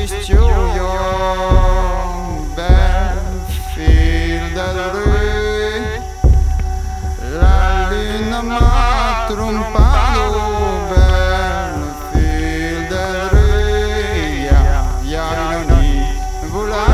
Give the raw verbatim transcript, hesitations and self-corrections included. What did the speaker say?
studio, bel fil del rue, la lune m'a trompado, bel fil del rue, ya, ya, ya,